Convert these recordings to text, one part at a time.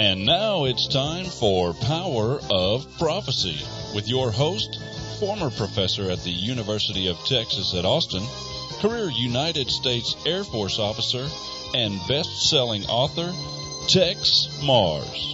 And now it's time for Power of Prophecy with your host, former professor at the University of Texas at Austin, career United States Air Force officer, and best-selling author, Tex Mars.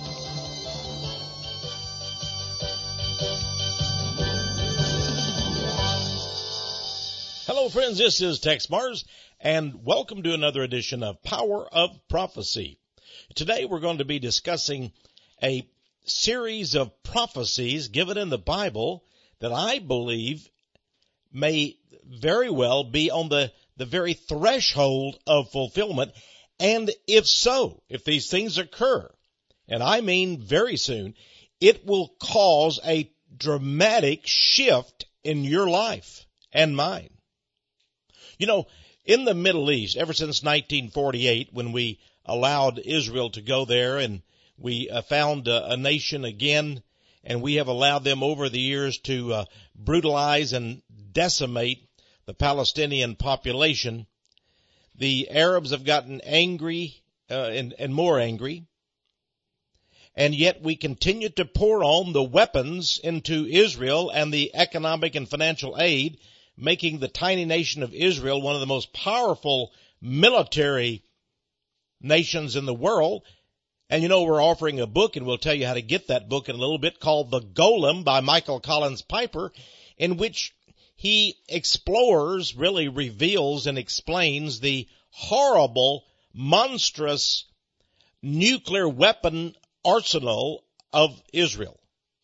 Hello, friends. This is Tex Mars, and welcome to another edition of Power of Prophecy. Today, we're going to be discussing a series of prophecies given in the Bible that I believe may very well be on the very threshold of fulfillment. And if so, if these things occur, and I mean very soon, it will cause a dramatic shift in your life and mine. You know, in the Middle East, ever since 1948, when we allowed Israel to go there and we found a nation again, and we have allowed them over the years to brutalize and decimate the Palestinian population, the Arabs have gotten angry and more angry, and yet we continue to pour on the weapons into Israel and the economic and financial aid, making the tiny nation of Israel one of the most powerful military nations in the world. And you know, we're offering a book, and we'll tell you how to get that book in a little bit, called The Golem by Michael Collins Piper, in which he explores, really reveals and explains the horrible, monstrous nuclear weapon arsenal of Israel.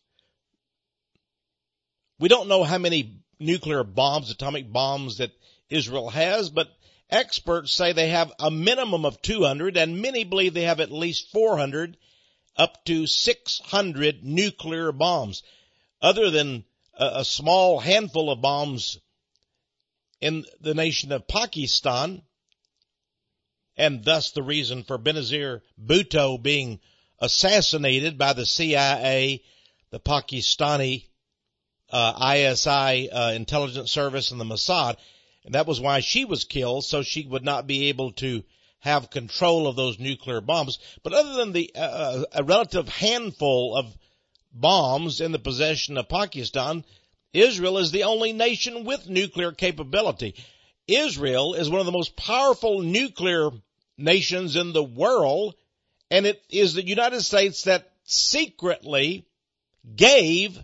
We don't know how many nuclear bombs, atomic bombs that Israel has, but experts say they have a minimum of 200, and many believe they have at least 400, up to 600 nuclear bombs. Other than a small handful of bombs in the nation of Pakistan, and thus the reason for Benazir Bhutto being assassinated by the CIA, the Pakistani ISI intelligence service, and the Mossad. And that was why she was killed, so she would not be able to have control of those nuclear bombs. But other than a relative handful of bombs in the possession of Pakistan, Israel is the only nation with nuclear capability. Israel is one of the most powerful nuclear nations in the world, and it is the United States that secretly gave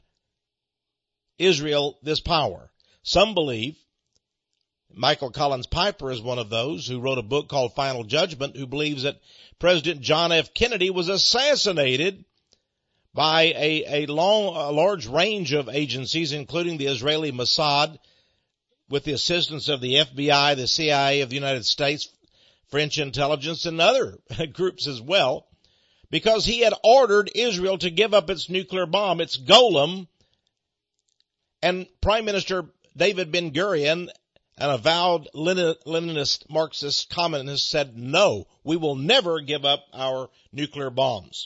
Israel this power. Some believe, Michael Collins Piper is one of those who wrote a book called Final Judgment, who believes that President John F. Kennedy was assassinated by a large range of agencies, including the Israeli Mossad, with the assistance of the FBI, the CIA of the United States, French intelligence, and other groups as well, because he had ordered Israel to give up its nuclear bomb, its Golem. And Prime Minister David Ben-Gurion, an avowed Leninist, Marxist, communist, said, no, we will never give up our nuclear bombs.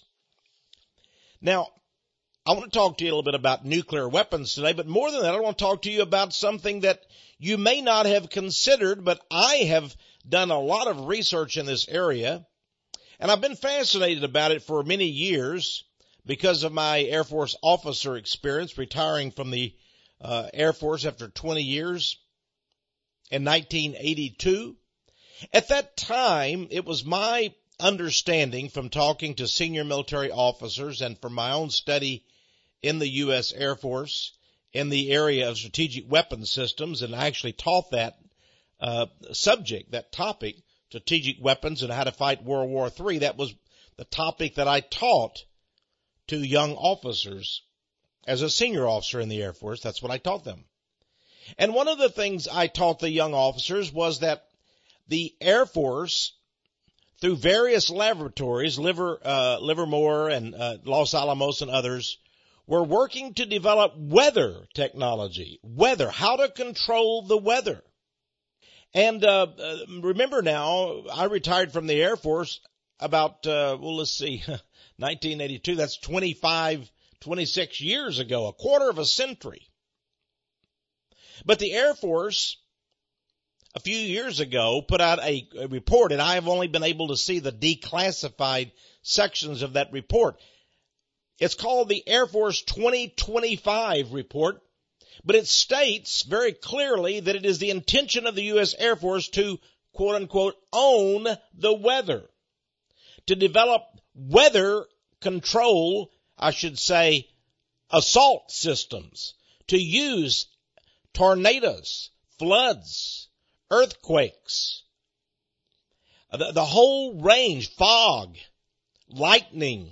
Now, I want to talk to you a little bit about nuclear weapons today, but more than that, I want to talk to you about something that you may not have considered, but I have done a lot of research in this area, and I've been fascinated about it for many years because of my Air Force officer experience, retiring from the Air Force after 20 years in 1982. At that time, it was my understanding from talking to senior military officers and from my own study in the U.S. Air Force in the area of strategic weapons systems, and I actually taught that subject, that topic, strategic weapons and how to fight World War III. That was the topic that I taught to young officers. As a senior officer in the Air Force, that's what I taught them. And one of the things I taught the young officers was that the Air Force, through various laboratories, Livermore and Los Alamos and others, were working to develop weather technology. Weather, how to control the weather. And remember now, I retired from the Air Force about, 1982. That's 26 years ago, a quarter of a century. But the Air Force, a few years ago, put out a report, and I have only been able to see the declassified sections of that report. It's called the Air Force 2025 report, but it states very clearly that it is the intention of the U.S. Air Force to, quote unquote, own the weather, to develop weather control, I should say, assault systems, to use tornadoes, floods, earthquakes, the whole range, fog, lightning,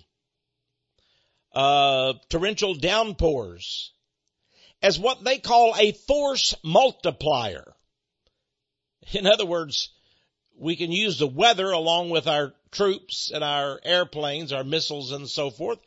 torrential downpours, as what they call a force multiplier. In other words, we can use the weather along with our troops and our airplanes, our missiles and so forth,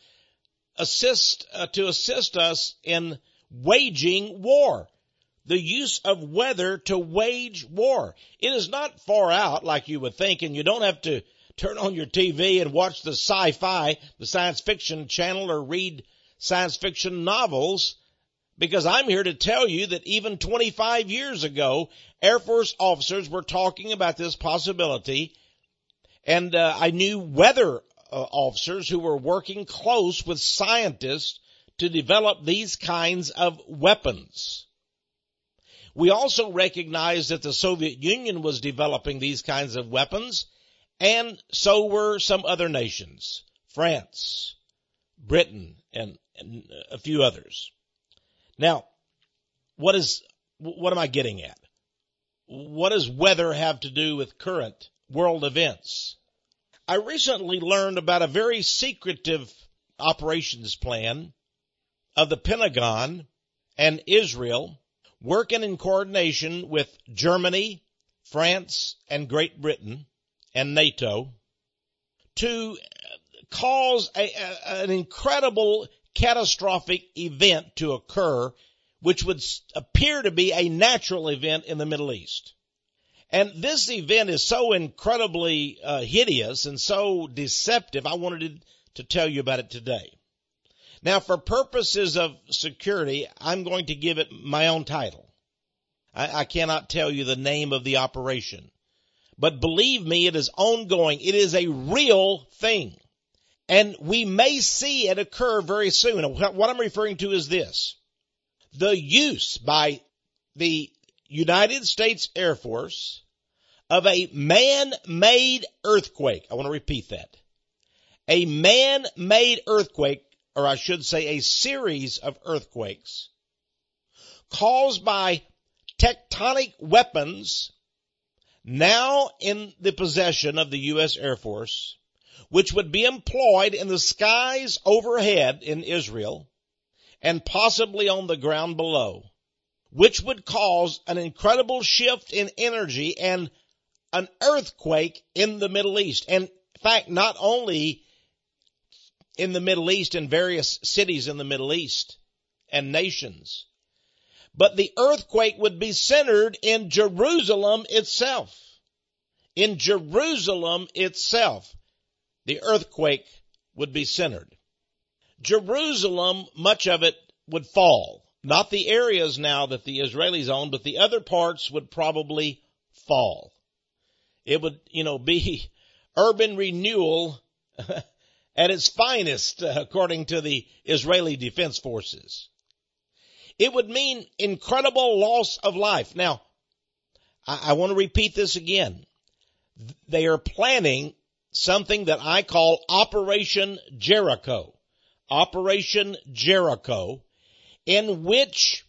to assist us in waging war. The use of weather to wage war. It is not far out like you would think, and you don't have to turn on your TV and watch the sci-fi, the science fiction channel, or read science fiction novels, because I'm here to tell you that even 25 years ago, Air Force officers were talking about this possibility, and I knew weather officers who were working close with scientists to develop these kinds of weapons. We also recognize that the Soviet Union was developing these kinds of weapons, and so were some other nations, France, Britain, and a few others. Now, what am I getting at? What does weather have to do with current world events? I recently learned about a very secretive operations plan of the Pentagon and Israel, working in coordination with Germany, France, and Great Britain, and NATO, to cause an incredible catastrophic event to occur, which would appear to be a natural event in the Middle East. And this event is so incredibly hideous and so deceptive, I wanted to tell you about it today. Now, for purposes of security, I'm going to give it my own title. I cannot tell you the name of the operation. But believe me, it is ongoing. It is a real thing. And we may see it occur very soon. And what I'm referring to is this. The use by the United States Air Force of a man-made earthquake. I want to repeat that. A man-made earthquake, or I should say a series of earthquakes, caused by tectonic weapons now in the possession of the U.S. Air Force, which would be employed in the skies overhead in Israel and possibly on the ground below, which would cause an incredible shift in energy and an earthquake in the Middle East. And in fact, not only in the Middle East, in various cities in the Middle East and nations, but the earthquake would be centered in Jerusalem itself. In Jerusalem itself, the earthquake would be centered. Jerusalem, much of it would fall. Not the areas now that the Israelis own, but the other parts would probably fall. It would, be urban renewal at its finest, according to the Israeli Defense Forces. It would mean incredible loss of life. Now, I want to repeat this again. They are planning something that I call Operation Jericho. Operation Jericho, in which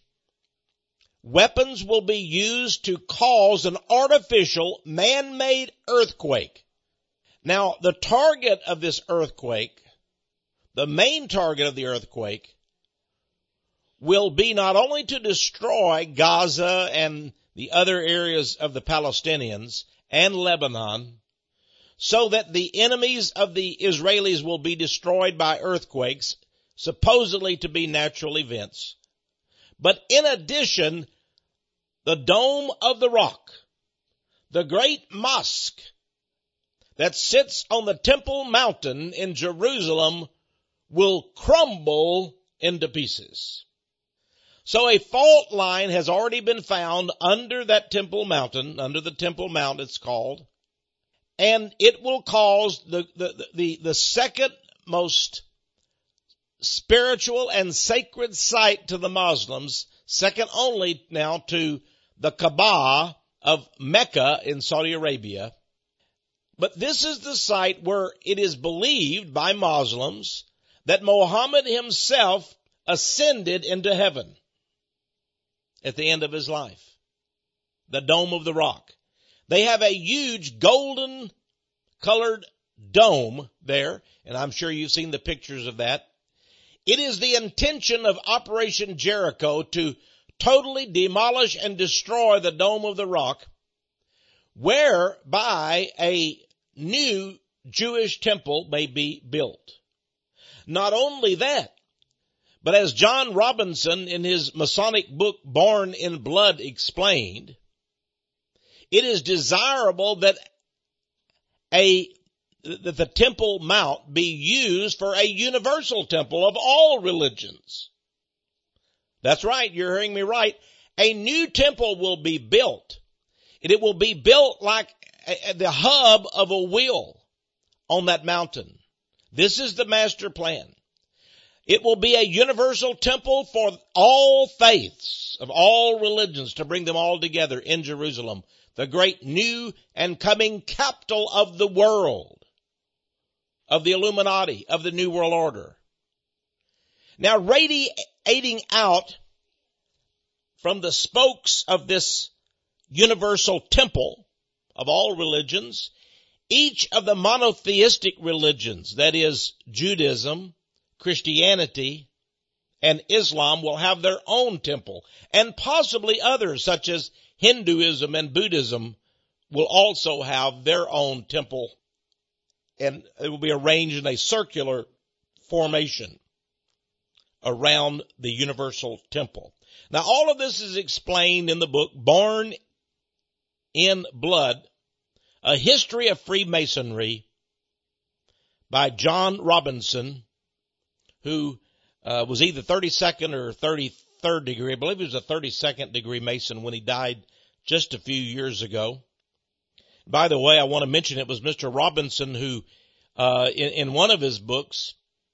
weapons will be used to cause an artificial man-made earthquake. Now, the target of this earthquake, the main target of the earthquake, will be not only to destroy Gaza and the other areas of the Palestinians and Lebanon, so that the enemies of the Israelis will be destroyed by earthquakes, supposedly to be natural events. But in addition, the Dome of the Rock, the great mosque that sits on the Temple Mountain in Jerusalem, will crumble into pieces. So a fault line has already been found under that Temple Mountain, under the Temple Mount it's called, And it will cause the second most spiritual and sacred site to the Muslims, second only now to the Kaaba of Mecca in Saudi Arabia. But this is the site where it is believed by Muslims that Muhammad himself ascended into heaven at the end of his life. The Dome of the Rock. They have a huge golden colored dome there, and I'm sure you've seen the pictures of that. It is the intention of Operation Jericho to totally demolish and destroy the Dome of the Rock, whereby a new Jewish temple may be built. Not only that, but as John Robinson in his Masonic book Born in Blood explained, it is desirable that the Temple Mount be used for a universal temple of all religions. That's right, you're hearing me right. A new temple will be built, and it will be built like the hub of a wheel on that mountain. This is the master plan. It will be a universal temple for all faiths of all religions, to bring them all together in Jerusalem, the great new and coming capital of the world, of the Illuminati, of the New World Order. Now, radiating out from the spokes of this universal temple of all religions, each of the monotheistic religions, that is Judaism, Christianity, and Islam, will have their own temple, and possibly others such as Hinduism and Buddhism will also have their own temple, and it will be arranged in a circular formation around the universal temple. Now, all of this is explained in the book Born in Blood, A History of Freemasonry by John Robinson, who was either 32nd or 33rd degree. I believe he was a 32nd degree Mason when he died just a few years ago. By the way, I want to mention it was Mr. Robinson who, in one of his books,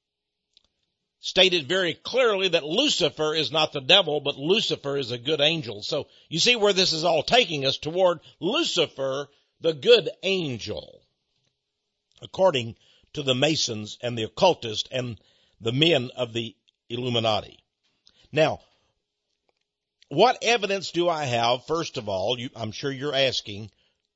stated very clearly that Lucifer is not the devil, but Lucifer is a good angel. So you see where this is all taking us, toward Lucifer, the good angel, according to the Masons and the occultists and the men of the Illuminati. Now, what evidence do I have, first of all, I'm sure you're asking,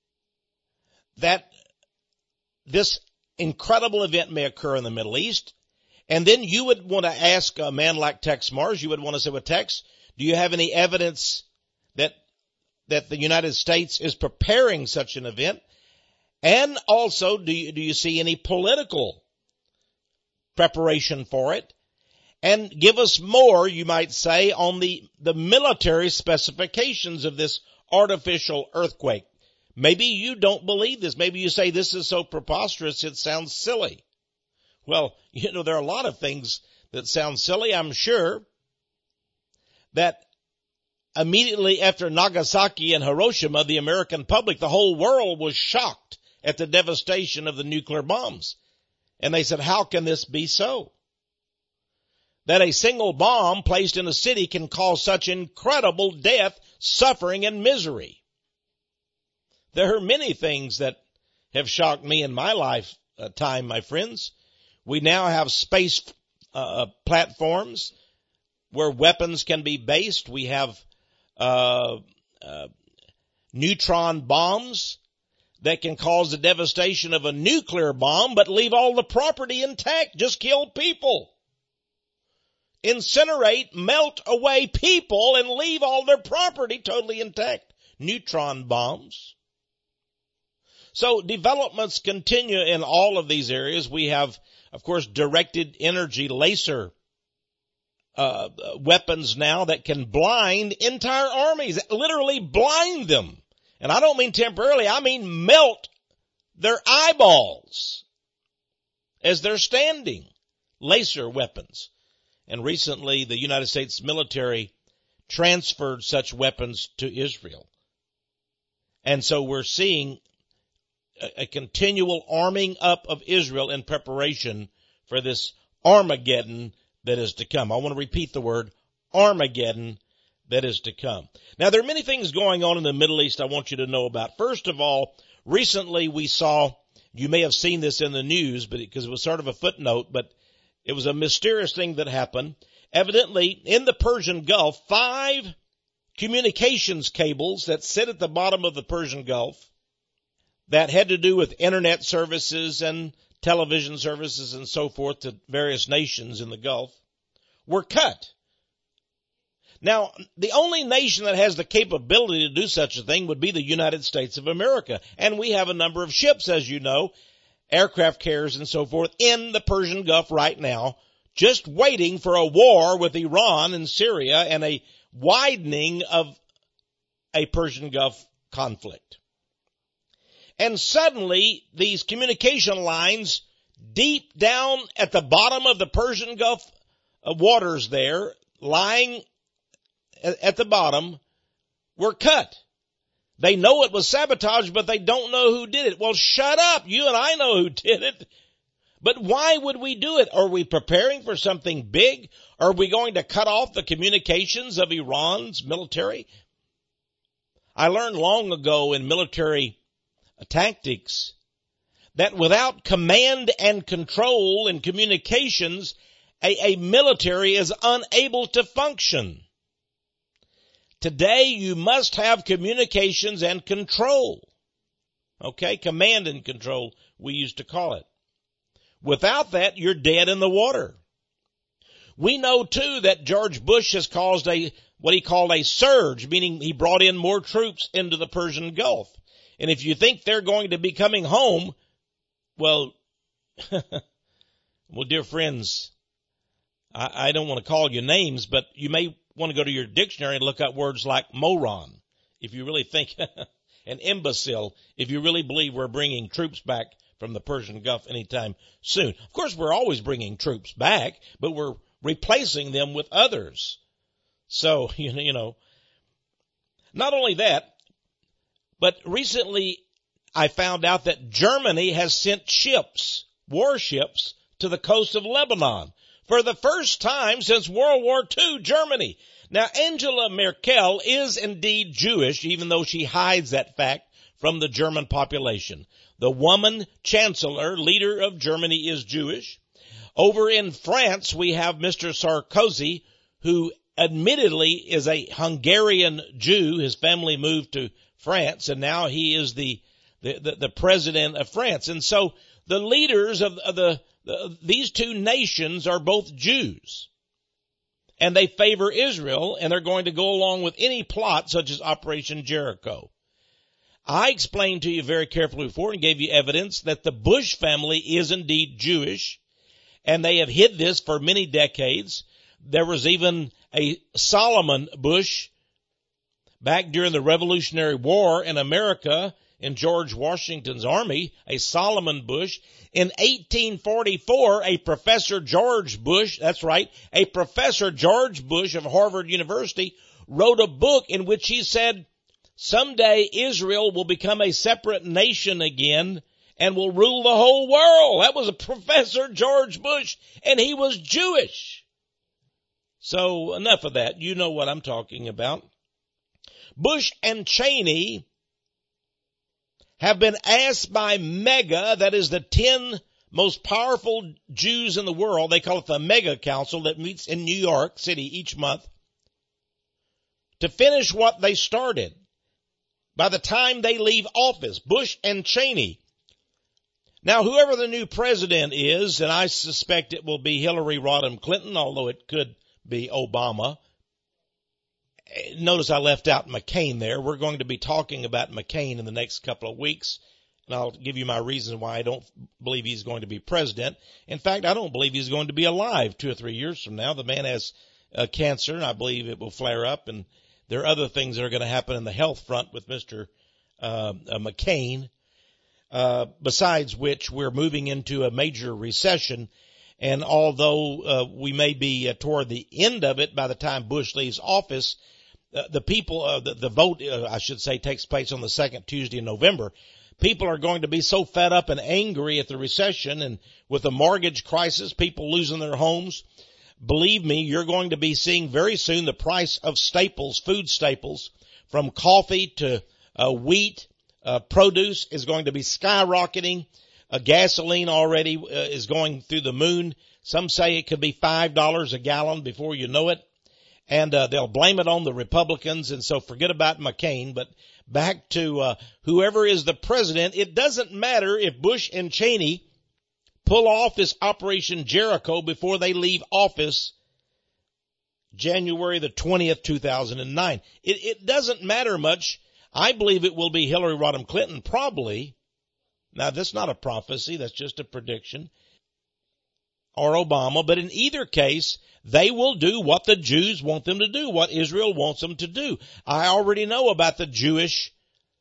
that this incredible event may occur in the Middle East? And then you would want to ask a man like Tex Mars, you would want to say, well, Tex, do you have any evidence that the United States is preparing such an event? And also, do you see any political preparation for it? And give us more, you might say, on the military specifications of this artificial earthquake. Maybe you don't believe this. Maybe you say this is so preposterous it sounds silly. Well, there are a lot of things that sound silly. I'm sure that immediately after Nagasaki and Hiroshima, the American public, the whole world was shocked at the devastation of the nuclear bombs. And they said, how can this be so? That a single bomb placed in a city can cause such incredible death, suffering, and misery. There are many things that have shocked me in my lifetime, my friends. We now have space platforms where weapons can be based. We have neutron bombs that can cause the devastation of a nuclear bomb, but leave all the property intact, just kill people. Incinerate, melt away people, and leave all their property totally intact. Neutron bombs. So developments continue in all of these areas. We have, of course, directed energy laser weapons now that can blind entire armies, literally blind them. And I don't mean temporarily, I mean melt their eyeballs as they're standing. Laser weapons. And recently the United States military transferred such weapons to Israel. And so we're seeing a continual arming up of Israel in preparation for this Armageddon that is to come. I want to repeat the word Armageddon that is to come. Now, there are many things going on in the Middle East I want you to know about. First of all, recently we saw, you may have seen this in the news, but because it was sort of a footnote, but it was a mysterious thing that happened. Evidently, in the Persian Gulf, 5 communications cables that sit at the bottom of the Persian Gulf that had to do with internet services and television services and so forth to various nations in the Gulf were cut. Now, the only nation that has the capability to do such a thing would be the United States of America. And we have a number of ships, as you know, aircraft carriers and so forth, in the Persian Gulf right now, just waiting for a war with Iran and Syria and a widening of a Persian Gulf conflict. And suddenly, these communication lines deep down at the bottom of the Persian Gulf waters there, lying at the bottom, were cut. They know it was sabotage, but they don't know who did it. Well, shut up. You and I know who did it. But why would we do it? Are we preparing for something big? Are we going to cut off the communications of Iran's military? I learned long ago in military tactics that without command and control in communications, a military is unable to function. Today, you must have communications and control. Okay, command and control, we used to call it. Without that, you're dead in the water. We know, too, that George Bush has caused what he called a surge, meaning he brought in more troops into the Persian Gulf. And if you think they're going to be coming home, well, well, dear friends, I don't want to call you names, but you may want to go to your dictionary and look up words like moron, if you really think, an imbecile, if you really believe we're bringing troops back from the Persian Gulf anytime soon. Of course, we're always bringing troops back, but we're replacing them with others. So, you know, not only that, but recently I found out that Germany has sent ships, warships, to the coast of Lebanon. For the first time since World War II, Germany. Now, Angela Merkel is indeed Jewish, even though she hides that fact from the German population. The woman chancellor, leader of Germany, is Jewish. Over in France, we have Mr. Sarkozy, who admittedly is a Hungarian Jew. His family moved to France, and now he is the president of France. And so the leaders of these two nations are both Jews, and they favor Israel, and they're going to go along with any plot such as Operation Jericho. I explained to you very carefully before and gave you evidence that the Bush family is indeed Jewish, and they have hid this for many decades. There was even a Solomon Bush back during the Revolutionary War in America, in George Washington's army, a Solomon Bush. In 1844, a Professor George Bush, that's right, a Professor George Bush of Harvard University wrote a book in which he said, someday Israel will become a separate nation again and will rule the whole world. That was a Professor George Bush, and he was Jewish. So enough of that. You know what I'm talking about. Bush and Cheney have been asked by MEGA, that is the 10 most powerful Jews in the world, they call it the MEGA Council that meets in New York City each month, to finish what they started by the time they leave office, Bush and Cheney. Now, whoever the new president is, and I suspect it will be Hillary Rodham Clinton, although it could be Obama. Notice I left out McCain there. We're going to be talking about McCain in the next couple of weeks, and I'll give you my reason why I don't believe he's going to be president. In fact, I don't believe he's going to be alive 2 or 3 years from now. The man has cancer, and I believe it will flare up, and there are other things that are going to happen in the health front with Mr. McCain, besides which we're moving into a major recession. And although we may be toward the end of it by the time Bush leaves office, the people, the vote, I should say, takes place on the second Tuesday in November. People are going to be so fed up and angry at the recession and with the mortgage crisis, people losing their homes. Believe me, you're going to be seeing very soon the price of staples, food staples, from coffee to wheat, produce is going to be skyrocketing. Gasoline already is going through the moon. Some say it could be $5 a gallon before you know it. And they'll blame it on the Republicans, and so forget about McCain. But back to whoever is the president, it doesn't matter if Bush and Cheney pull off this Operation Jericho before they leave office January the 20th, 2009. It doesn't matter much. I believe it will be Hillary Rodham Clinton, probably. Now, that's not a prophecy. That's just a prediction. Or Obama. But in either case, they will do what the Jews want them to do, what Israel wants them to do. I already know about the Jewish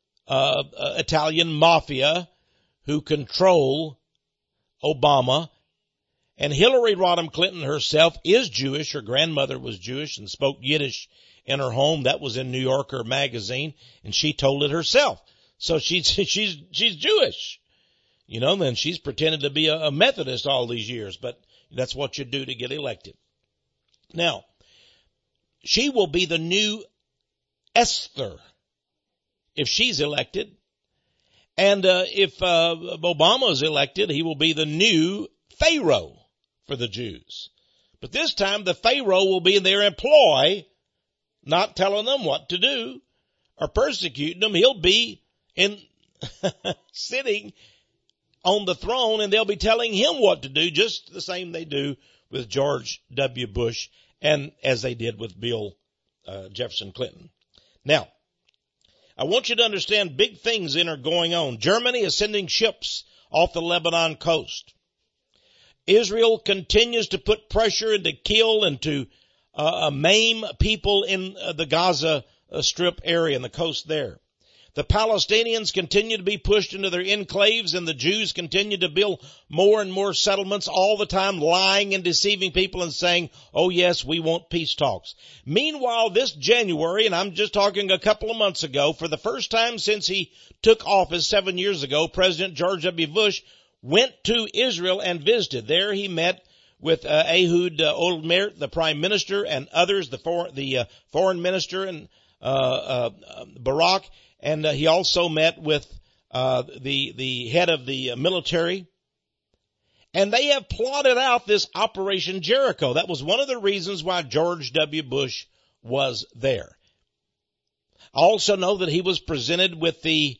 Italian mafia who control Obama. And Hillary Rodham Clinton herself is Jewish. Her grandmother was Jewish and spoke Yiddish in her home. That was in New Yorker magazine, and she told it herself. So she's Jewish. You know, then she's pretended to be a Methodist all these years, but that's what you do to get elected. Now, she will be the new Esther if she's elected. And if Obama is elected, he will be the new Pharaoh for the Jews. But this time the Pharaoh will be in their employ, not telling them what to do or persecuting them. He'll be sitting on the throne, and they'll be telling him what to do, just the same they do with George W. Bush and as they did with Bill Jefferson Clinton. Now, I want you to understand big things are going on. Germany is sending ships off the Lebanon coast. Israel continues to put pressure and to kill and to maim people in the Gaza Strip area and the coast there. The Palestinians continue to be pushed into their enclaves, and the Jews continue to build more and more settlements all the time, lying and deceiving people and saying, oh yes, we want peace talks. Meanwhile, this January, and I'm just talking a couple of months ago, for the first time since he took office 7 years ago, President George W. Bush went to Israel and visited. There he met with Ehud Olmert, the prime minister, and others, the foreign minister, and Barak. And he also met with the head of the military. And they have plotted out this Operation Jericho. That was one of the reasons why George W. Bush was there. I also know that he was presented with the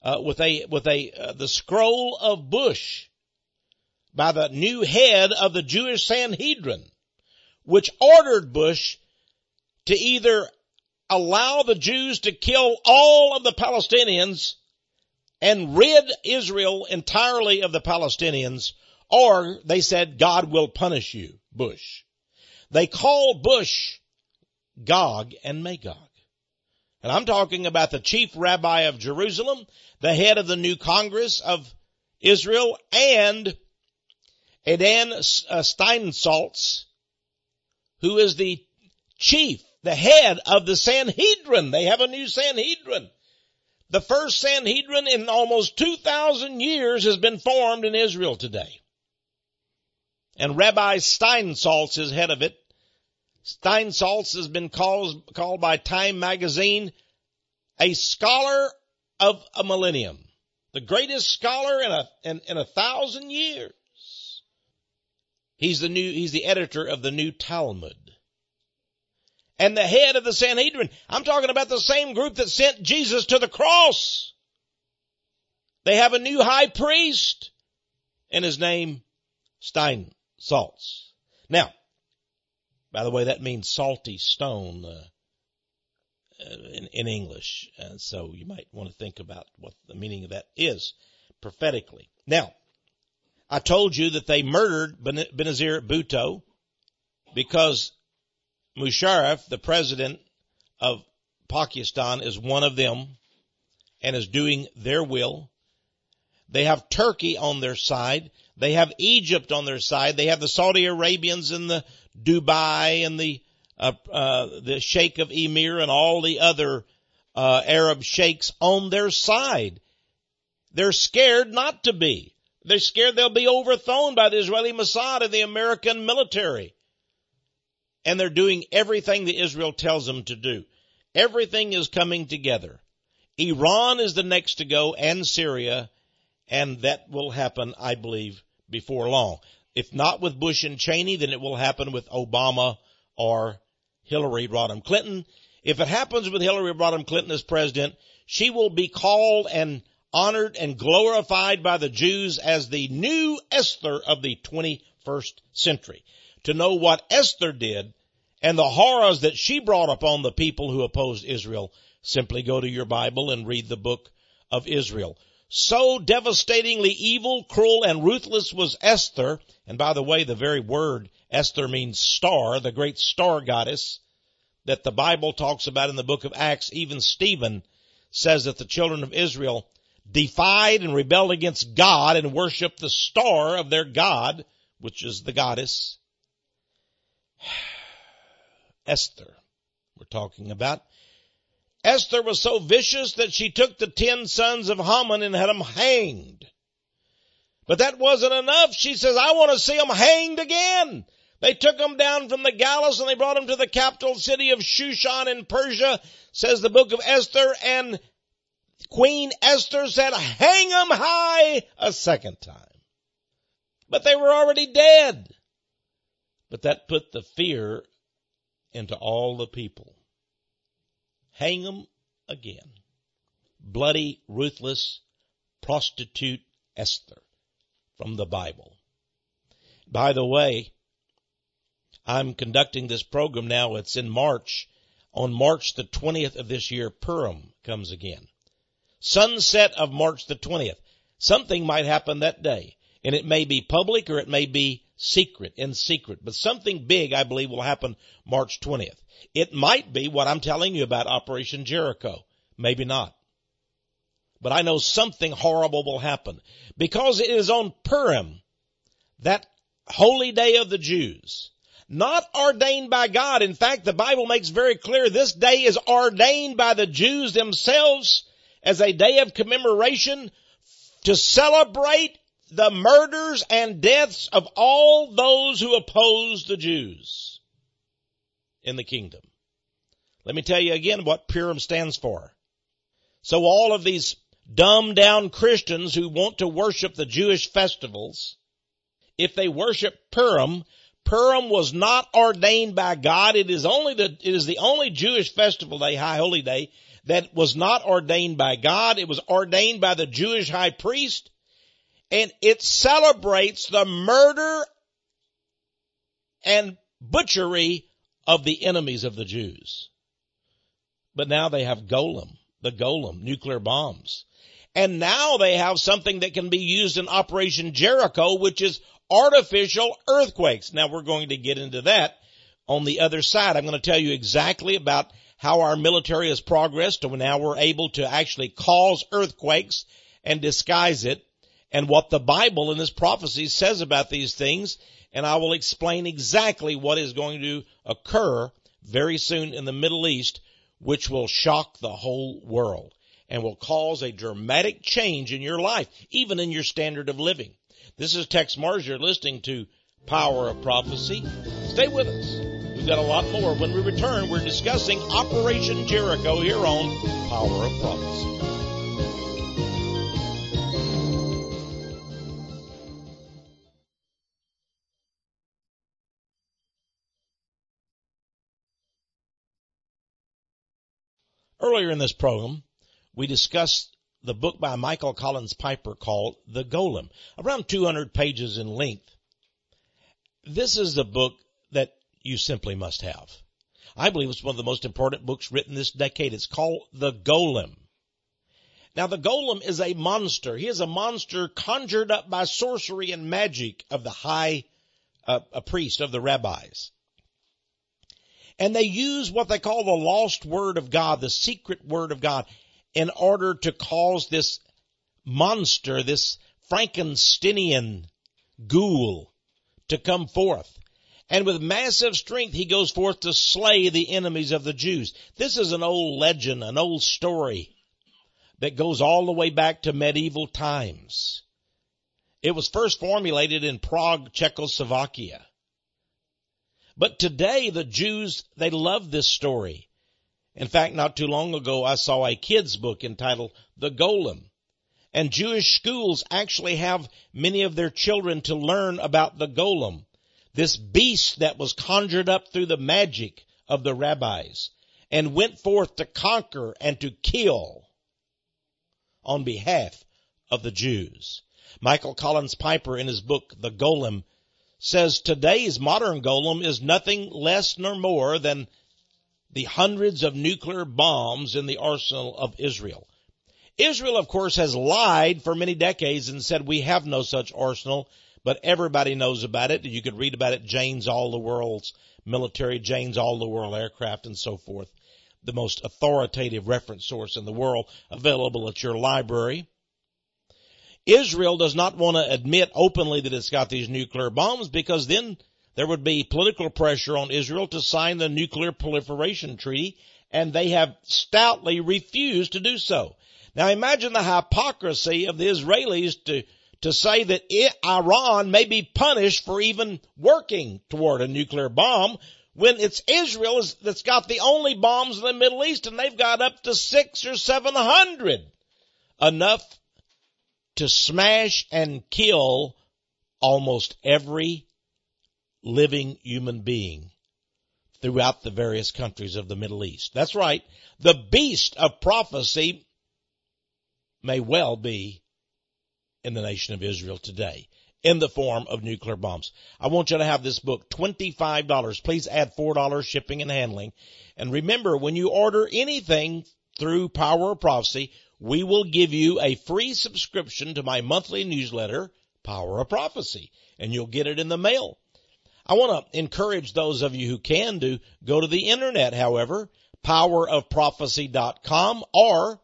scroll of Bush by the new head of the Jewish Sanhedrin, which ordered Bush to either allow the Jews to kill all of the Palestinians and rid Israel entirely of the Palestinians, or they said, God will punish you, Bush. They call Bush Gog and Magog. And I'm talking about the chief rabbi of Jerusalem, the head of the new Congress of Israel, and Adnan Steinsaltz, who is the head of the Sanhedrin. They have a new Sanhedrin. The first Sanhedrin in almost 2,000 years has been formed in Israel today. And Rabbi Steinsaltz is head of it. Steinsaltz has been called by Time magazine a scholar of a millennium. The greatest scholar in 1,000 years. He's the editor of the New Talmud. And the head of the Sanhedrin. I'm talking about the same group that sent Jesus to the cross. They have a new high priest, and his name, Steinsaltz. Now, by the way, that means salty stone in English. And so you might want to think about what the meaning of that is prophetically. Now, I told you that they murdered Benazir Bhutto because Musharraf, the president of Pakistan, is one of them and is doing their will. They have Turkey on their side. They have Egypt on their side. They have the Saudi Arabians and the Dubai and the Sheikh of Emir and all the other Arab sheikhs on their side. They're scared not to be. They're scared they'll be overthrown by the Israeli Mossad and the American military. And they're doing everything that Israel tells them to do. Everything is coming together. Iran is the next to go, and Syria, and that will happen, I believe, before long. If not with Bush and Cheney, then it will happen with Obama or Hillary Rodham Clinton. If it happens with Hillary Rodham Clinton as president, she will be called and honored and glorified by the Jews as the new Esther of the 21st century. To know what Esther did and the horrors that she brought upon the people who opposed Israel, simply go to your Bible and read the book of Israel. So devastatingly evil, cruel, and ruthless was Esther. And by the way, the very word Esther means star, the great star goddess that the Bible talks about in the book of Acts. Even Stephen says that the children of Israel defied and rebelled against God and worshiped the star of their God, which is the goddess Esther we're talking about. Esther was so vicious that she took the 10 sons of Haman and had them hanged. But that wasn't enough. She says, I want to see them hanged again. They took them down from the gallows and they brought them to the capital city of Shushan in Persia, says the book of Esther, and Queen Esther said, hang them high a second time. But they were already dead. But that put the fear into all the people. Hang them again. Bloody, ruthless, prostitute Esther from the Bible. By the way, I'm conducting this program now. It's in March. On March the 20th of this year, Purim comes again. Sunset of March the 20th. Something might happen that day. And it may be public or it may be in secret. But something big, I believe, will happen March 20th. It might be what I'm telling you about Operation Jericho. Maybe not. But I know something horrible will happen. Because it is on Purim, that holy day of the Jews, not ordained by God. In fact, the Bible makes very clear this day is ordained by the Jews themselves as a day of commemoration to celebrate the murders and deaths of all those who oppose the Jews in the kingdom. Let me tell you again what Purim stands for. So all of these dumbed down Christians who want to worship the Jewish festivals, if they worship Purim, Purim was not ordained by God. It is the only Jewish festival day, high holy day, that was not ordained by God. It was ordained by the Jewish high priest, and it celebrates the murder and butchery of the enemies of the Jews. But now they have the Golem, nuclear bombs. And now they have something that can be used in Operation Jericho, which is artificial earthquakes. Now we're going to get into that on the other side. I'm going to tell you exactly about how our military has progressed and now we're able to actually cause earthquakes and disguise it, and what the Bible in this prophecy says about these things. And I will explain exactly what is going to occur very soon in the Middle East, which will shock the whole world and will cause a dramatic change in your life, even in your standard of living. This is Tex Mars. You're listening to Power of Prophecy. Stay with us. We've got a lot more. When we return, we're discussing Operation Jericho here on Power of Prophecy. Earlier in this program, we discussed the book by Michael Collins Piper called The Golem, around 200 pages in length. This is the book that you simply must have. I believe it's one of the most important books written this decade. It's called The Golem. Now, the Golem is a monster. He is a monster conjured up by sorcery and magic of the high priest, of the rabbis. And they use what they call the lost word of God, the secret word of God, in order to cause this monster, this Frankensteinian ghoul, to come forth. And with massive strength, he goes forth to slay the enemies of the Jews. This is an old legend, an old story that goes all the way back to medieval times. It was first formulated in Prague, Czechoslovakia. But today, the Jews, they love this story. In fact, not too long ago, I saw a kid's book entitled The Golem. And Jewish schools actually have many of their children to learn about the golem, this beast that was conjured up through the magic of the rabbis and went forth to conquer and to kill on behalf of the Jews. Michael Collins Piper, in his book, The Golem, says today's modern golem is nothing less nor more than the hundreds of nuclear bombs in the arsenal of Israel. Israel, of course, has lied for many decades and said we have no such arsenal, but everybody knows about it. You could read about it, Jane's All the World's Military, Jane's All the World Aircraft, and so forth. The most authoritative reference source in the world, available at your library. Israel does not want to admit openly that it's got these nuclear bombs, because then there would be political pressure on Israel to sign the Nuclear Proliferation Treaty, and they have stoutly refused to do so. Now imagine the hypocrisy of the Israelis to say that Iran may be punished for even working toward a nuclear bomb, when it's Israel that's got the only bombs in the Middle East, and they've got up to 600 or 700. Enough to smash and kill almost every living human being throughout the various countries of the Middle East. That's right. The beast of prophecy may well be in the nation of Israel today in the form of nuclear bombs. I want you to have this book, $25. Please add $4 shipping and handling. And remember, when you order anything through Power of Prophecy, we will give you a free subscription to my monthly newsletter, Power of Prophecy, and you'll get it in the mail. I want to encourage those of you who can go to the internet, however, powerofprophecy.com or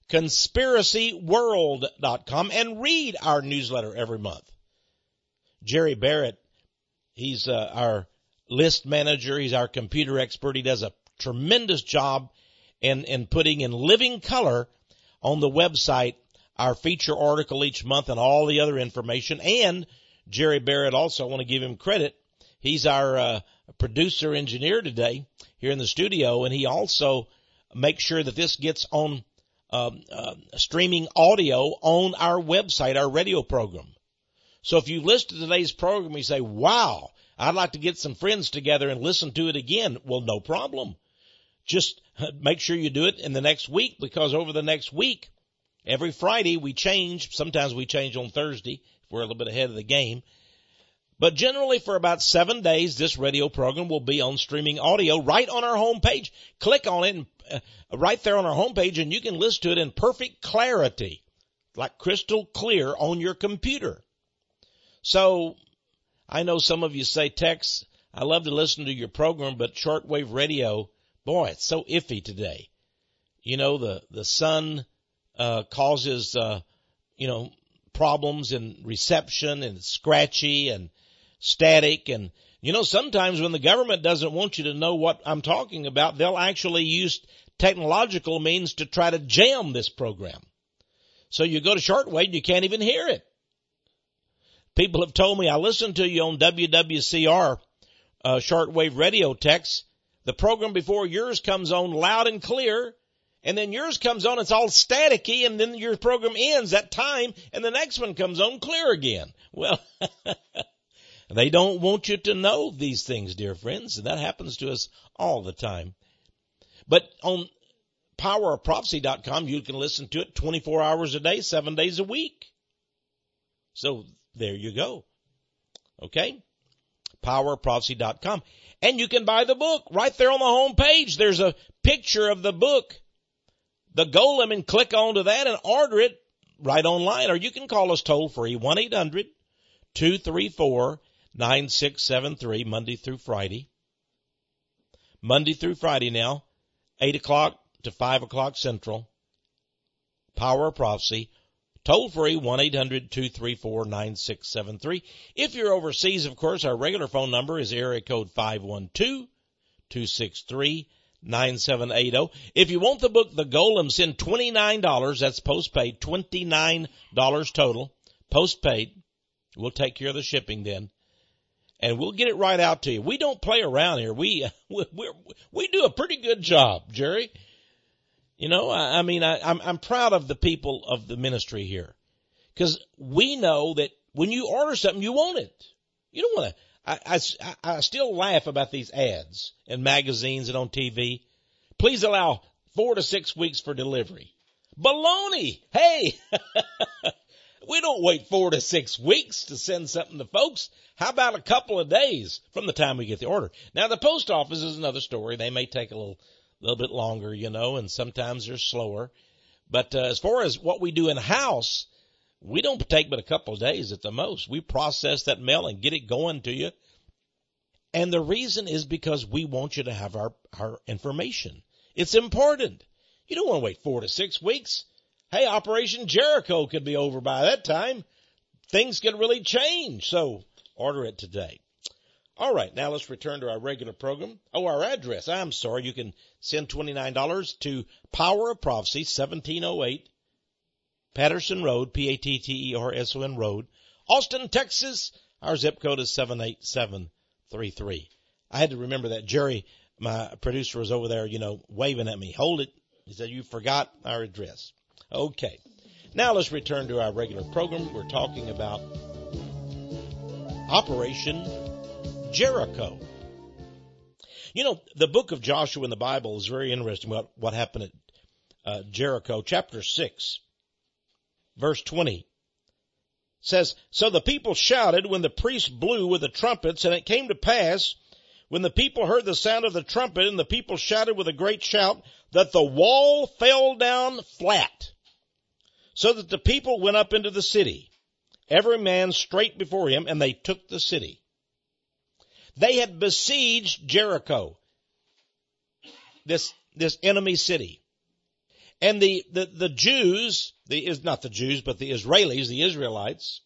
conspiracyworld.com, and read our newsletter every month. Jerry Barrett, he's our list manager. He's our computer expert. He does a tremendous job in putting in living color on the website our feature article each month and all the other information. And Jerry Barrett, also, I want to give him credit. He's our producer engineer today here in the studio, and he also makes sure that this gets on streaming audio on our website, our radio program. So if you listen to today's program, you say, wow, I'd like to get some friends together and listen to it again. Well, no problem. Just make sure you do it in the next week, because over the next week, every Friday we change. Sometimes we change on Thursday if we're a little bit ahead of the game. But generally for about 7 days, this radio program will be on streaming audio right on our homepage. Click on it and right there on our homepage, and you can listen to it in perfect clarity, like crystal clear on your computer. So I know some of you say, Tex, I love to listen to your program, but shortwave radio, boy, it's so iffy today. You know, the sun causes, problems in reception, and it's scratchy and static. And, sometimes when the government doesn't want you to know what I'm talking about, they'll actually use technological means to try to jam this program. So you go to shortwave and you can't even hear it. People have told me, I listened to you on WWCR, shortwave radio, Tex. The program before yours comes on loud and clear, and then yours comes on, it's all staticky, and then your program ends at time, and the next one comes on clear again. Well, they don't want you to know these things, dear friends, and that happens to us all the time. But on powerofprophecy.com, you can listen to it 24 hours a day, 7 days a week. So there you go. Okay? powerofprophecy.com. And you can buy the book right there on the home page. There's a picture of the book, The Golem, and click onto that and order it right online. Or you can call us toll free, 1-800-234-9673, Monday through Friday. Monday through Friday now, 8 o'clock to 5 o'clock Central. Power of Prophecy. Toll free, 1-800-234-9673. If you're overseas, of course, our regular phone number is area code 512-263-9232. 9780. If you want the book, The Golem, send $29. That's postpaid, $29 total, postpaid. We'll take care of the shipping then, and we'll get it right out to you. We don't play around here. We do a pretty good job, Jerry. You know, I'm proud of the people of the ministry here, because we know that when you order something, you want it. You don't want to. I still laugh about these ads in magazines and on TV. Please allow 4 to 6 weeks for delivery. Baloney! Hey! We don't wait 4 to 6 weeks to send something to folks. How about a couple of days from the time we get the order? Now, the post office is another story. They may take a little bit longer, you know, and sometimes they're slower. But as far as what we do in-house, we don't take but a couple of days at the most. We process that mail and get it going to you. And the reason is because we want you to have our information. It's important. You don't want to wait 4 to 6 weeks. Hey, Operation Jericho could be over by that time. Things could really change. So order it today. All right, now let's return to our regular program. Oh, our address. I'm sorry. You can send $29 to Power of Prophecy, 1708. Patterson Road, Patterson Road, Austin, Texas. Our zip code is 78733. I had to remember that. Jerry, my producer, was over there, you know, waving at me. Hold it. He said, you forgot our address. Okay. Now let's return to our regular program. We're talking about Operation Jericho. You know, the book of Joshua in the Bible is very interesting about what happened at Jericho. Chapter 6. Verse 20 says, so the people shouted when the priests blew with the trumpets, and it came to pass, when the people heard the sound of the trumpet, and the people shouted with a great shout, that the wall fell down flat, so that the people went up into the city, every man straight before him, and they took the city. They had besieged Jericho, this enemy city. And the Jews, not the Jews, but the Israelis, the Israelites,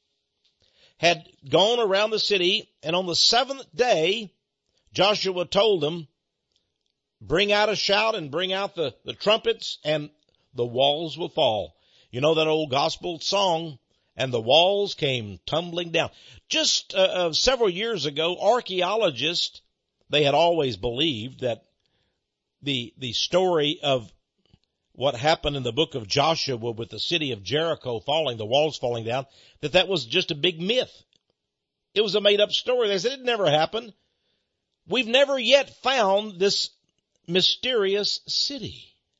had gone around the city, and on the seventh day, Joshua told them, bring out a shout and bring out the trumpets, and the walls will fall. You know that old gospel song, and the walls came tumbling down. Just several years ago, archaeologists, they had always believed that the story of what happened in the book of Joshua with the city of Jericho falling, the walls falling down, that was just a big myth. It was a made-up story. They said it never happened. We've never yet found this mysterious city.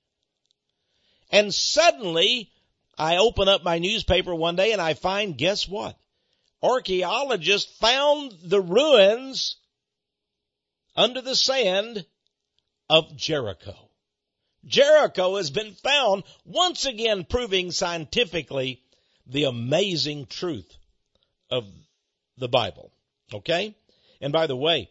And suddenly, I open up my newspaper one day and I find, guess what? Archaeologists found the ruins under the sand of Jericho. Jericho has been found, once again proving scientifically the amazing truth of the Bible. Okay? And by the way,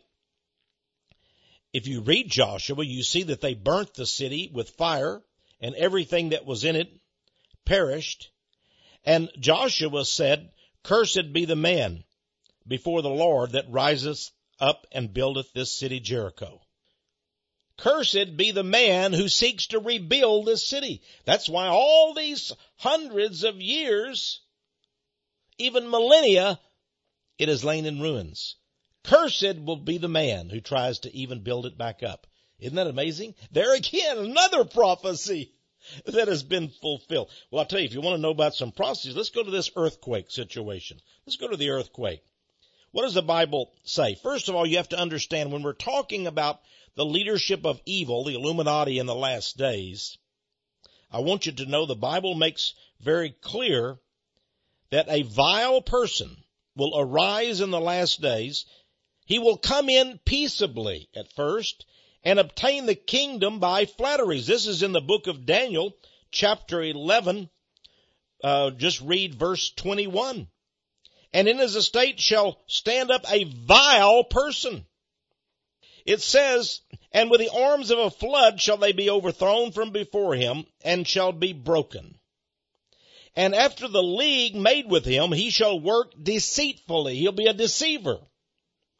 if you read Joshua, you see that they burnt the city with fire, and everything that was in it perished. And Joshua said, cursed be the man before the Lord that riseth up and buildeth this city Jericho. Cursed be the man who seeks to rebuild this city. That's why all these hundreds of years, even millennia, it has lain in ruins. Cursed will be the man who tries to even build it back up. Isn't that amazing? There again, another prophecy that has been fulfilled. Well, I'll tell you, if you want to know about some prophecies, let's go to this earthquake situation. Let's go to the earthquake. What does the Bible say? First of all, you have to understand when we're talking about the leadership of evil, the Illuminati in the last days, I want you to know the Bible makes very clear that a vile person will arise in the last days. He will come in peaceably at first and obtain the kingdom by flatteries. This is in the book of Daniel, chapter 11. Just read verse 21. And in his estate shall stand up a vile person. It says, and with the arms of a flood shall they be overthrown from before him, and shall be broken. And after the league made with him, he shall work deceitfully. He'll be a deceiver.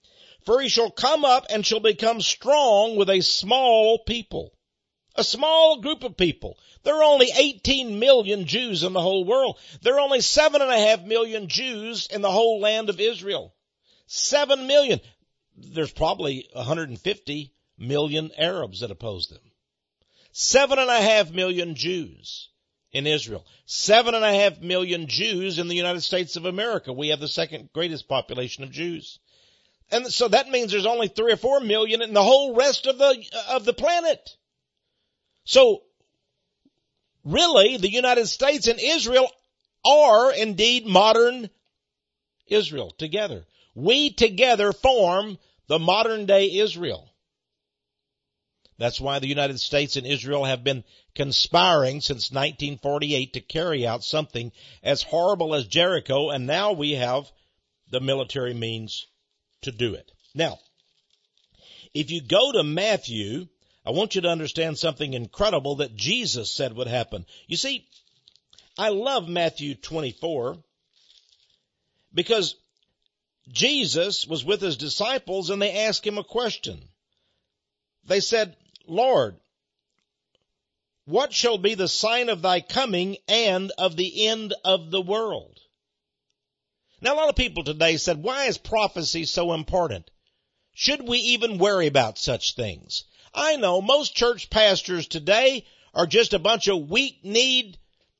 For he shall come up and shall become strong with a small people. A small group of people. There are only 18 million Jews in the whole world. There are only 7.5 million Jews in the whole land of Israel. 7 million. There's probably 150 million Arabs that oppose them. 7.5 million Jews in Israel. 7.5 million Jews in the United States of America. We have the second greatest population of Jews. And so that means there's only 3 or 4 million in the whole rest of the planet. So really, the United States and Israel are indeed modern Israel together. We together form the modern day Israel. That's why the United States and Israel have been conspiring since 1948 to carry out something as horrible as Jericho, and now we have the military means to do it. Now, if you go to Matthew, I want you to understand something incredible that Jesus said would happen. You see, I love Matthew 24 because Jesus was with his disciples and they asked him a question. They said, Lord, what shall be the sign of thy coming and of the end of the world? Now, a lot of people today said, why is prophecy so important? Should we even worry about such things? I know most church pastors today are just a bunch of weak-kneed,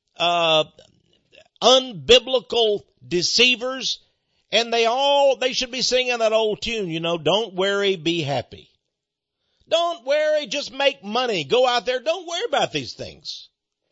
unbiblical deceivers, and they should be singing that old tune, don't worry, be happy. Don't worry, just make money. Go out there, don't worry about these things.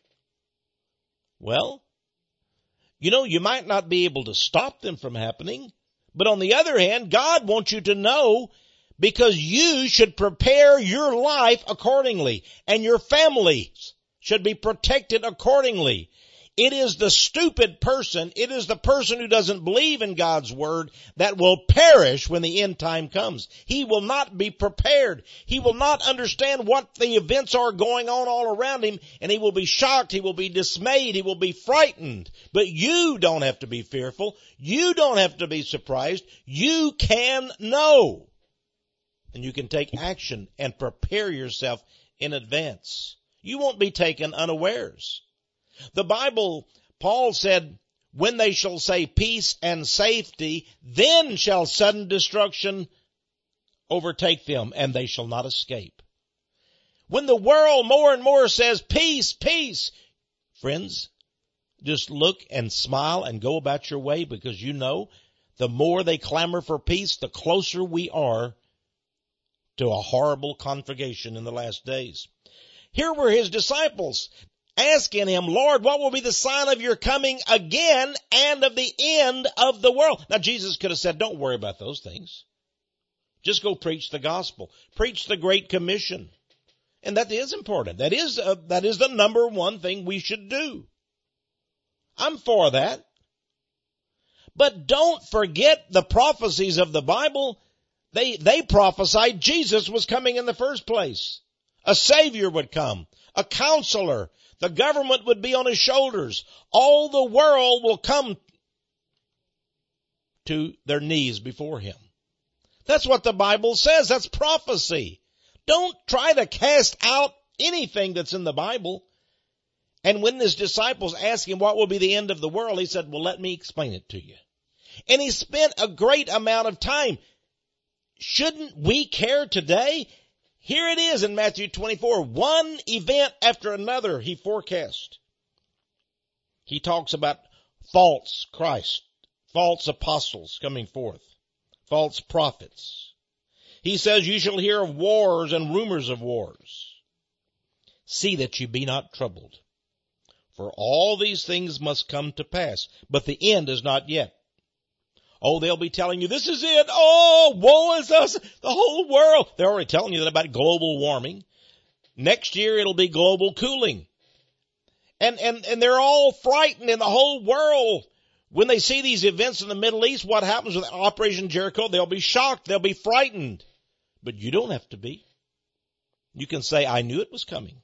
Well, you might not be able to stop them from happening, but on the other hand, God wants you to know because you should prepare your life accordingly, and your families should be protected accordingly. It is the stupid person, it is the person who doesn't believe in God's word that will perish when the end time comes. He will not be prepared. He will not understand what the events are going on all around him, and he will be shocked, he will be dismayed, he will be frightened. But you don't have to be fearful. You don't have to be surprised. You can know. And you can take action and prepare yourself in advance. You won't be taken unawares. The Bible, Paul said, when they shall say peace and safety, then shall sudden destruction overtake them, and they shall not escape. When the world more and more says peace, peace, friends, just look and smile and go about your way, because the more they clamor for peace, the closer we are to a horrible conflagration in the last days. Here were his disciples asking him, Lord, what will be the sign of your coming again and of the end of the world? Now, Jesus could have said, don't worry about those things. Just go preach the gospel. Preach the Great Commission. And that is important. That is the number one thing we should do. I'm for that. But don't forget the prophecies of the Bible. They prophesied Jesus was coming in the first place. A Savior would come. A counselor. The government would be on his shoulders. All the world will come to their knees before him. That's what the Bible says. That's prophecy. Don't try to cast out anything that's in the Bible. And when his disciples asked him what will be the end of the world, he said, well, let me explain it to you. And he spent a great amount of time. Shouldn't we care today? Here it is in Matthew 24. One event after another he forecasts. He talks about false Christ, false apostles coming forth, false prophets. He says, you shall hear of wars and rumors of wars. See that you be not troubled. For all these things must come to pass, but the end is not yet. Oh, they'll be telling you, this is it. Oh, woe is us, the whole world. They're already telling you that about global warming. Next year, it'll be global cooling. And they're all frightened in the whole world. When they see these events in the Middle East, what happens with Operation Jericho? They'll be shocked. They'll be frightened. But you don't have to be. You can say, I knew it was coming.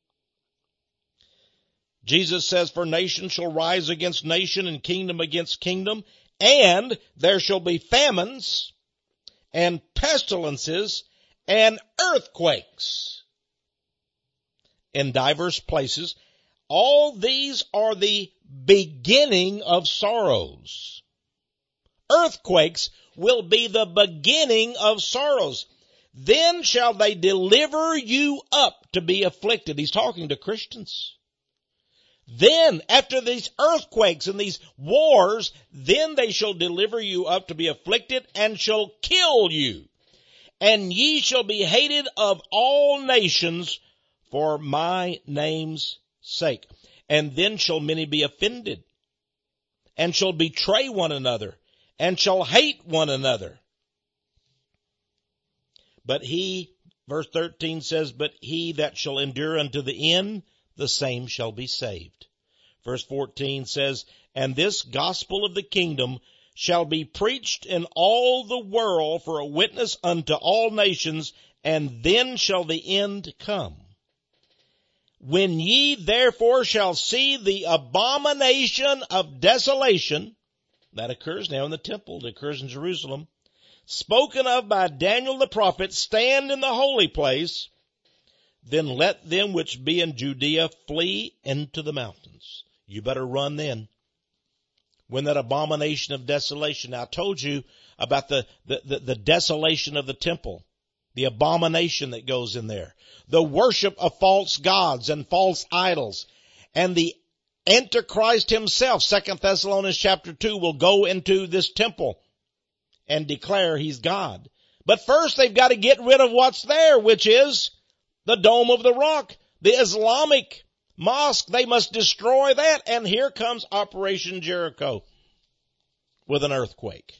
Jesus says, for nation shall rise against nation and kingdom against kingdom. And there shall be famines and pestilences and earthquakes in diverse places. All these are the beginning of sorrows. Earthquakes will be the beginning of sorrows. Then shall they deliver you up to be afflicted. He's talking to Christians. Then, after these earthquakes and these wars, then they shall deliver you up to be afflicted and shall kill you. And ye shall be hated of all nations for my name's sake. And then shall many be offended, and shall betray one another, and shall hate one another. But he, verse 13 says, but he that shall endure unto the end, the same shall be saved. Verse 14 says, and this gospel of the kingdom shall be preached in all the world for a witness unto all nations, and then shall the end come. When ye therefore shall see the abomination of desolation, that occurs now in the temple, it occurs in Jerusalem, spoken of by Daniel the prophet, stand in the holy place, then let them which be in Judea flee into the mountains. You better run then. When that abomination of desolation, now I told you about the desolation of the temple, the abomination that goes in there, the worship of false gods and false idols, and the Antichrist himself, 2 Thessalonians chapter 2, will go into this temple and declare he's God. But first they've got to get rid of what's there, which is the Dome of the Rock, the Islamic mosque. They must destroy that. And here comes Operation Jericho with an earthquake.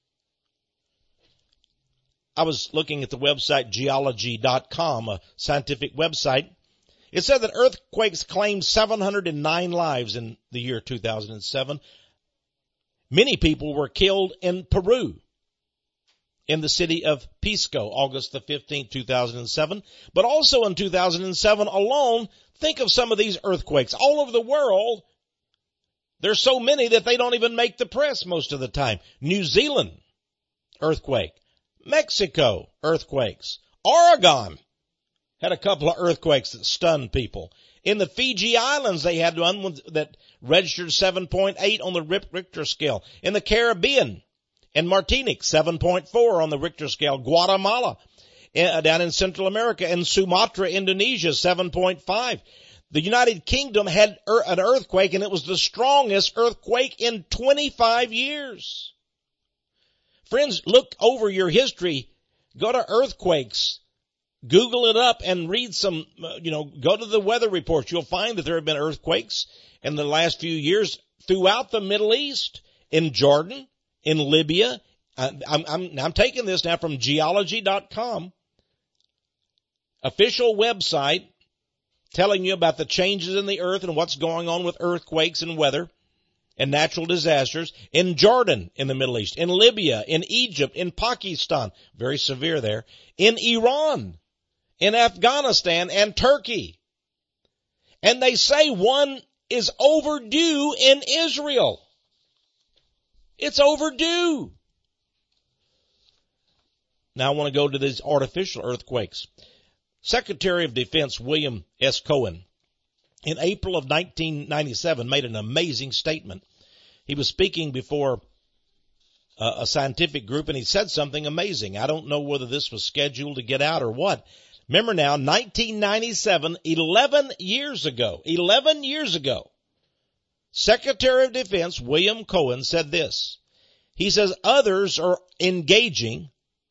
I was looking at the website geology.com, a scientific website. It said that earthquakes claimed 709 lives in the year 2007. Many people were killed in Peru, in the city of Pisco, August the 15th, 2007. But also in 2007 alone, think of some of these earthquakes. All over the world, there's so many that they don't even make the press most of the time. New Zealand, earthquake. Mexico, earthquakes. Oregon had a couple of earthquakes that stunned people. In the Fiji Islands, they had one that registered 7.8 on the Richter scale. In the Caribbean, in Martinique, 7.4 on the Richter scale. Guatemala, down in Central America. In Sumatra, Indonesia, 7.5. The United Kingdom had an earthquake, and it was the strongest earthquake in 25 years. Friends, look over your history. Go to earthquakes. Google it up and read some, go to the weather reports. You'll find that there have been earthquakes in the last few years throughout the Middle East, in Jordan, in Libya. I'm taking this now from geology.com, official website telling you about the changes in the earth and what's going on with earthquakes and weather and natural disasters in Jordan in the Middle East, in Libya, in Egypt, in Pakistan, very severe there, in Iran, in Afghanistan, and Turkey. And they say one is overdue in Israel. It's overdue. Now I want to go to these artificial earthquakes. Secretary of Defense William S. Cohen, in April of 1997, made an amazing statement. He was speaking before a scientific group, and he said something amazing. I don't know whether this was scheduled to get out or what. Remember now, 1997, 11 years ago, Secretary of Defense William Cohen said this. He says, others are engaging.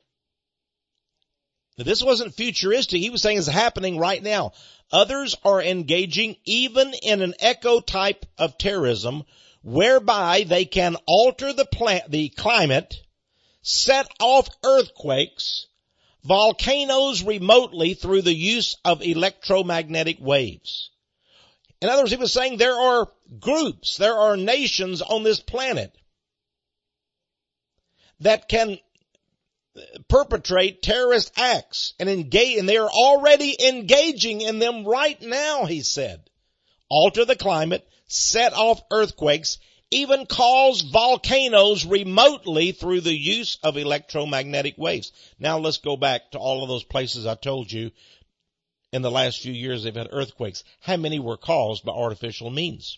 Now, this wasn't futuristic. He was saying it's happening right now. Others are engaging even in an echo type of terrorism whereby they can alter the climate, set off earthquakes, volcanoes remotely through the use of electromagnetic waves. In other words, he was saying there are groups, there are nations on this planet that can perpetrate terrorist acts and engage, and they are already engaging in them right now, he said. Alter the climate, set off earthquakes, even cause volcanoes remotely through the use of electromagnetic waves. Now let's go back to all of those places I told you in the last few years they've had earthquakes. How many were caused by artificial means?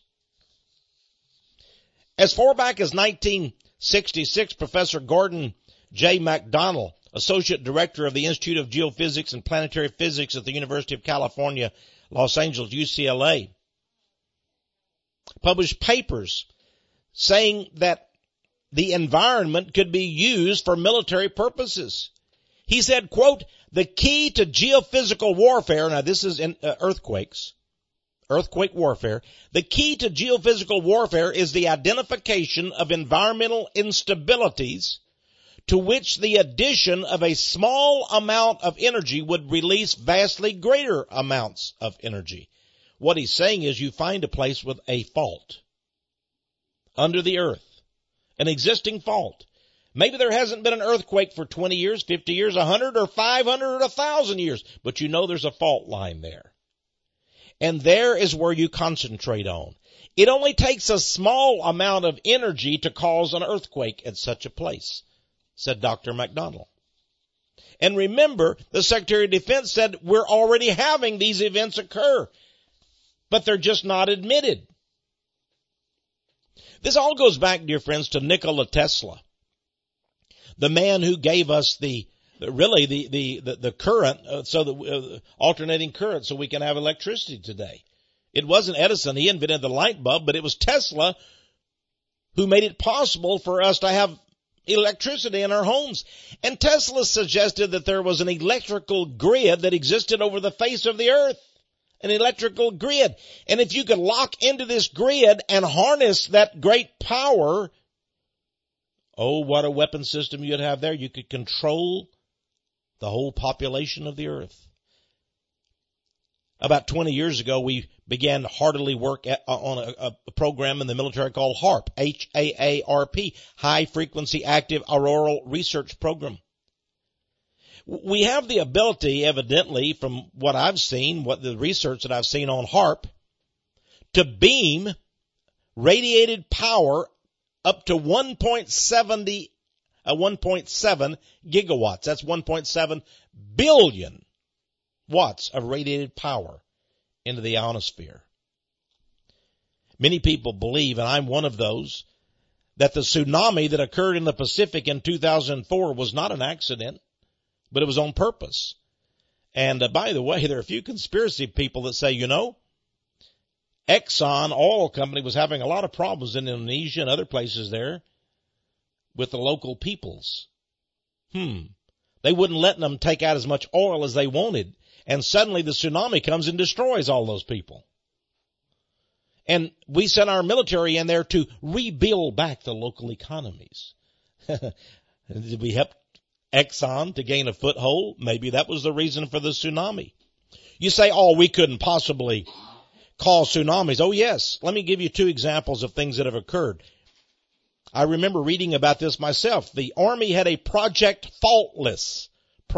As far back as 1966, Professor Gordon J. McDonald, Associate Director of the Institute of Geophysics and Planetary Physics at the University of California, Los Angeles, UCLA, published papers saying that the environment could be used for military purposes. He said, quote, the key to geophysical warfare, now this is in earthquake warfare, the key to geophysical warfare is the identification of environmental instabilities to which the addition of a small amount of energy would release vastly greater amounts of energy. What he's saying is you find a place with a fault under the earth, an existing fault. Maybe there hasn't been an earthquake for 20 years, 50 years, 100 or 500 or 1,000 years, but you know there's a fault line there. And there is where you concentrate on. It only takes a small amount of energy to cause an earthquake at such a place, said Dr. McDonald. And remember, the Secretary of Defense said we're already having these events occur, but they're just not admitted. This all goes back, dear friends, to Nikola Tesla, the man who gave us the current, alternating current so we can have electricity today. It wasn't Edison. He invented the light bulb, but it was Tesla who made it possible for us to have electricity in our homes. And Tesla suggested that there was an electrical grid that existed over the face of the earth. An electrical grid. And if you could lock into this grid and harness that great power, oh, what a weapon system you'd have there. You could control the whole population of the earth. About 20 years ago, we began to heartily work on a program in the military called HAARP, H-A-A-R-P, High Frequency Active Auroral Research Program. We have the ability, evidently, from what I've seen, what the research that I've seen on HAARP, to beam radiated power up to 1.7 gigawatts. That's 1.7 billion watts of radiated power into the ionosphere. Many people believe, and I'm one of those, that the tsunami that occurred in the Pacific in 2004 was not an accident, but it was on purpose. And by the way, there are a few conspiracy people that say, Exxon Oil Company was having a lot of problems in Indonesia and other places there with the local peoples. They wouldn't let them take out as much oil as they wanted. And suddenly the tsunami comes and destroys all those people. And we sent our military in there to rebuild back the local economies. Did we help Exxon to gain a foothold? Maybe that was the reason for the tsunami. You say, we couldn't possibly cause tsunamis. Oh, yes. Let me give you two examples of things that have occurred. I remember reading about this myself. The Army had a Project Faultless,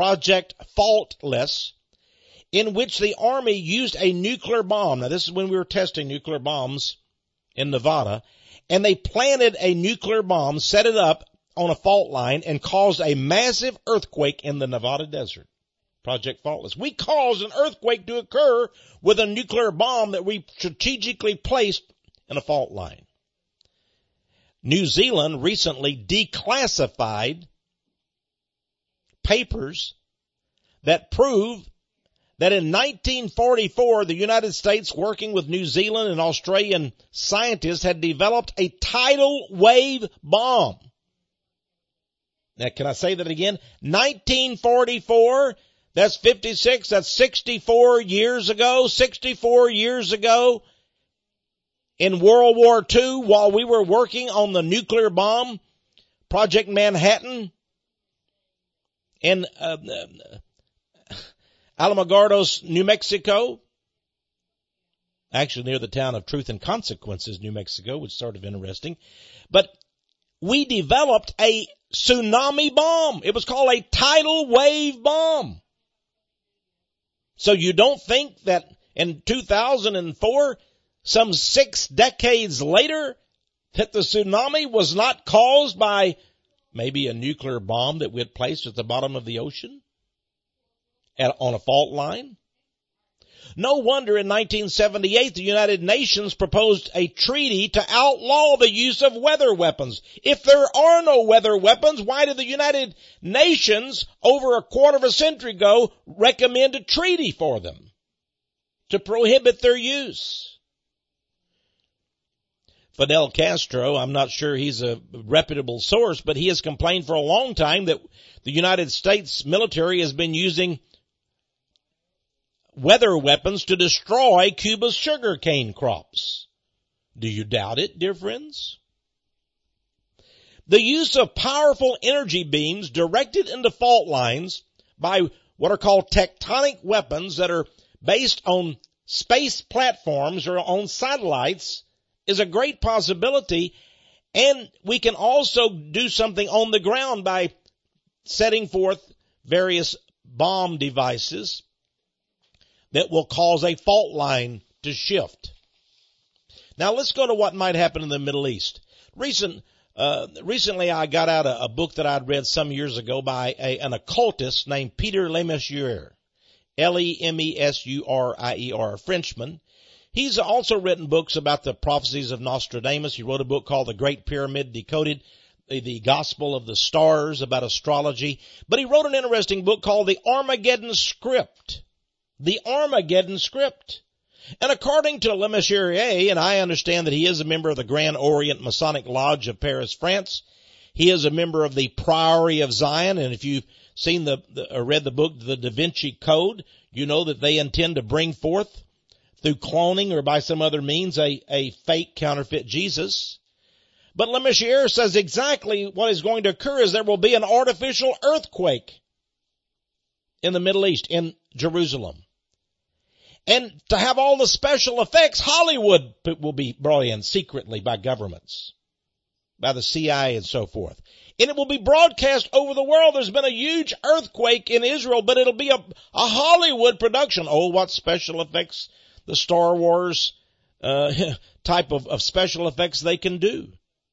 in which the Army used a nuclear bomb. Now, this is when we were testing nuclear bombs in Nevada, and they planted a nuclear bomb, set it up on a fault line, and caused a massive earthquake in the Nevada desert. Project Faultless. We caused an earthquake to occur with a nuclear bomb that we strategically placed in a fault line. New Zealand recently declassified papers that prove that in 1944, the United States, working with New Zealand and Australian scientists, had developed a tidal wave bomb. Now, can I say that again? 1944, that's 56, that's 64 years ago, 64 years ago. In World War II, while we were working on the nuclear bomb, Project Manhattan, in Alamogordos, New Mexico, actually near the town of Truth and Consequences, New Mexico, which is sort of interesting. But we developed a tsunami bomb. It was called a tidal wave bomb. So you don't think that in 2004, some 6 decades later, that the tsunami was not caused by maybe a nuclear bomb that we had placed at the bottom of the ocean on a fault line? No wonder in 1978 the United Nations proposed a treaty to outlaw the use of weather weapons. If there are no weather weapons, why did the United Nations over a quarter of a century ago recommend a treaty for them to prohibit their use? Fidel Castro, I'm not sure he's a reputable source, but he has complained for a long time that the United States military has been using weather weapons to destroy Cuba's sugarcane crops. Do you doubt it, dear friends? The use of powerful energy beams directed into fault lines by what are called tectonic weapons that are based on space platforms or on satellites is a great possibility, and we can also do something on the ground by setting forth various bomb devices that will cause a fault line to shift. Now let's go to what might happen in the Middle East. Recently I got out a book that I'd read some years ago by an occultist named Peter Lemesurier, Lemesurier, a Frenchman. He's also written books about the prophecies of Nostradamus. He wrote a book called The Great Pyramid Decoded, the Gospel of the Stars, about astrology. But he wrote an interesting book called The Armageddon Script. The Armageddon Script. And according to Lemesurier, and I understand that he is a member of the Grand Orient Masonic Lodge of Paris, France. He is a member of the Priory of Zion, and if you've seen or read the book, The Da Vinci Code, you know that they intend to bring forth, through cloning or by some other means, a fake counterfeit Jesus. But Lemesurier says exactly what is going to occur is there will be an artificial earthquake in the Middle East, in Jerusalem. And to have all the special effects, Hollywood will be brought in secretly by governments, by the CIA and so forth. And it will be broadcast over the world. There's been a huge earthquake in Israel, but it'll be a Hollywood production. Oh, what special effects the Star Wars type of special effects they can do.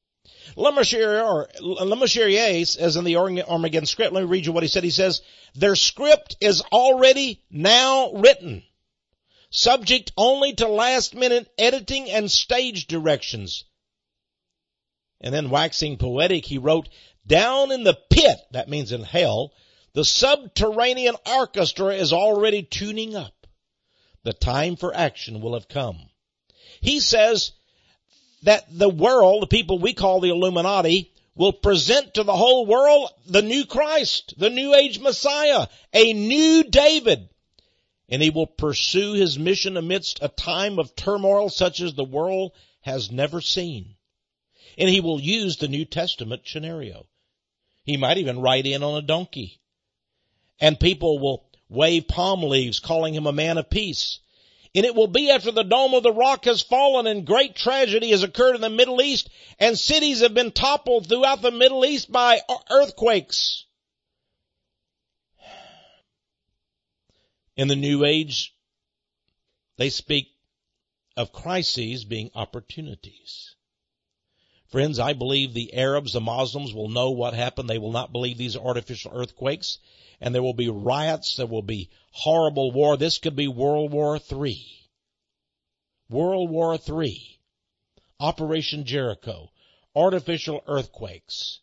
Lemesurier says in the Armageddon Script, let me read you what he said. He says, their script is already now written, subject only to last-minute editing and stage directions. And then waxing poetic, he wrote, down in the pit, that means in hell, the subterranean orchestra is already tuning up. The time for action will have come. He says that the world, the people we call the Illuminati, will present to the whole world the new Christ, the new age Messiah, a new David. And he will pursue his mission amidst a time of turmoil such as the world has never seen. And he will use the New Testament scenario. He might even ride in on a donkey. And people will wave palm leaves calling him a man of peace. And it will be after the Dome of the Rock has fallen and great tragedy has occurred in the Middle East and cities have been toppled throughout the Middle East by earthquakes. In the New Age, they speak of crises being opportunities. Friends, I believe the Arabs, the Muslims will know what happened. They will not believe these are artificial earthquakes. And there will be riots. There will be horrible war. This could be World War III. World War III. Operation Jericho. Artificial earthquakes.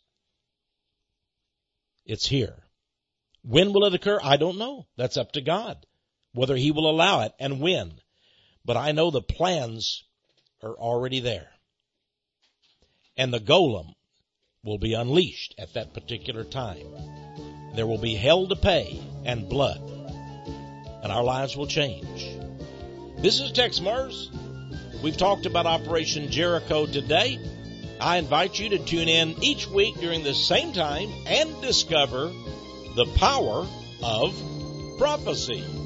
It's here. When will it occur? I don't know. That's up to God, whether he will allow it and when. But I know the plans are already there. And the golem will be unleashed at that particular time. There will be hell to pay and blood. And our lives will change. This is Tex Mars. We've talked about Operation Jericho today. I invite you to tune in each week during the same time and discover the power of prophecy.